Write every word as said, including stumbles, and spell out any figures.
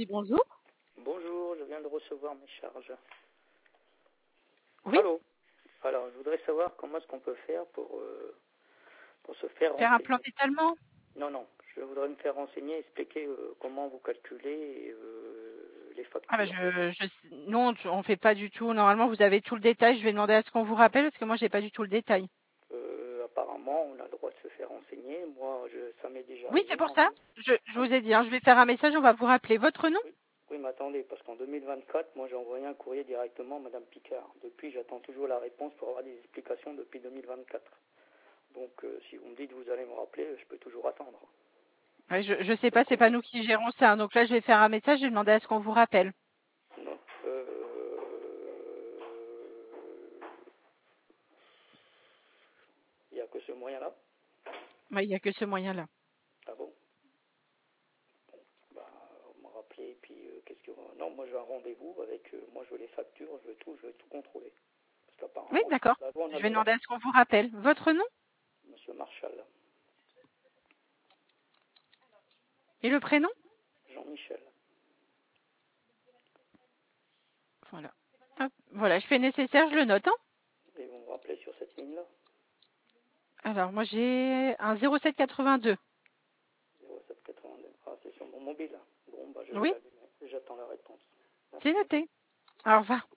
Oui, bonjour. Bonjour, je viens de recevoir mes charges. Oui. Allô. Alors, je voudrais savoir comment est-ce qu'on peut faire pour, euh, pour se faire Faire un renseigner. plan d'étalement. Non, non, je voudrais me faire renseigner, expliquer euh, comment vous calculez euh, les Ah bah factures. je, je, non, tu- on fait pas du tout. Normalement, vous avez tout le détail. Je vais demander à ce qu'on vous rappelle parce que moi, j'ai pas du tout le détail. Euh, apparemment, on a le droit de se faire renseigner. Moi, je, ça m'est déjà Oui, c'est arrivé. pour En ça. deux- Je, je en- vous ai dit, hein, je vais faire un message. On va vous rappeler votre nom. oui, oui, mais attendez, parce qu'en deux mille vingt-quatre, moi, j'ai envoyé un courrier directement à Madame Picard. Depuis, j'attends toujours la réponse pour avoir des explications depuis deux mille vingt-quatre. Donc, euh, si vous me dites que vous allez me rappeler, je peux toujours attendre. Ouais, je, je sais pas, c'est pas nous qui gérons ça. Donc là, je vais faire un message. Je vais demander à ce qu'on vous rappelle. Non. Euh... Il n'y a que ce moyen-là. Ouais, il y a que ce moyen-là. Ah bon? Bah, on m'a rappelé, et puis euh, qu'est-ce que... Non, moi j'ai un rendez-vous avec... euh, moi je veux les factures, je veux tout, je veux tout contrôler. Parce Oui, qu'apparemment, d'accord. la loi, on a Je le vais droit. demander à ce qu'on vous rappelle. Votre nom Monsieur Marshall, et le prénom. Jean-Michel. Voilà. Hop, voilà, je fais nécessaire, je le note. Hein. Et vous me rappelez sur cette ligne-là? Alors, moi, j'ai un zéro sept quatre-vingt-deux. zéro sept quatre-vingt-deux. Ah, c'est sur mon mobile. Bon, bah je vais Oui, l'allumer. J'attends la réponse. c'est Merci. noté. Au revoir.